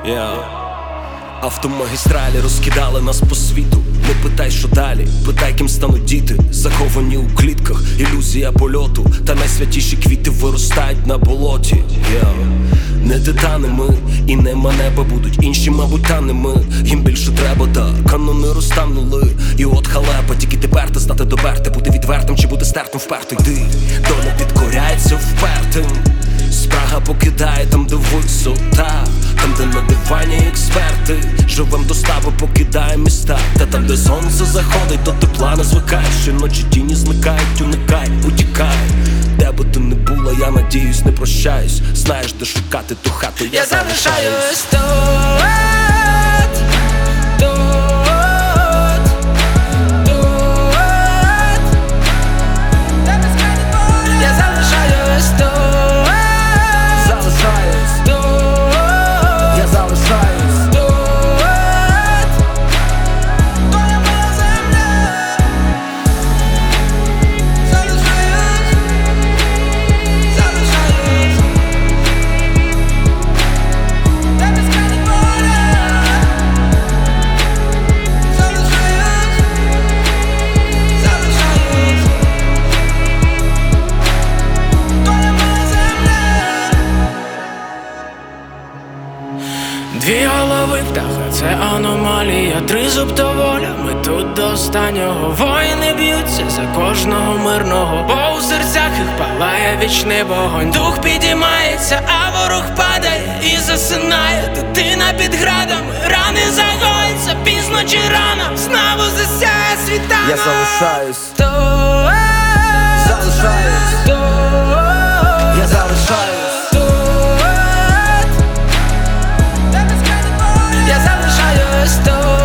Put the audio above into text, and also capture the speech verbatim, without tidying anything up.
Yeah. Автомагістралі розкидали нас по світу. Не питай, що далі, питай, ким стануть діти. Заховані у клітках, ілюзія польоту. Та найсвятіші квіти виростають на болоті. Yeah. Не титани ми, і нема неба будуть. Інші, мабуть, та не ми. Їм більше треба, та канони розтанули. І от халепа, тільки тепер ти стати доберти. Бути відвертим чи бути стертим вперто йди. Доля підкоряється впертим. Спрага покидає там, де висота. Там, де на дивані експерти. Живем до ставу, покидає міста. Та там, де сонце заходить, до тепла не звикаєш. Щоночі тіні зникають, уникай, утікай. Де би ти не була, я надіюсь, не прощаюсь. Знаєш, де шукати ту хату, я, я залишаюсь тут, тут, тут. Я залишаюсь тут. Залишаюсь тут. Я залишаюсь тут. Твоя моя земля. Залишаюсь. Залишаюсь. Де безкрайні поля. Залишаюсь. Залишаюсь. Твоя моя земля. Дві голови птаха, це аномалія. Тризуб то воля, ми тут до останнього. Воїни б'ються за кожного мирного, бо у серцях їх палає вічний вогонь. Дух підіймається, а ворог падає і засинає. Дитина під градами, рани загоїться, пізно чи рано, знову засяє світанок. Я залишаюсь Тут, Залишаюсь тут, Я залишаюсь тут. Я залишаюсь тут.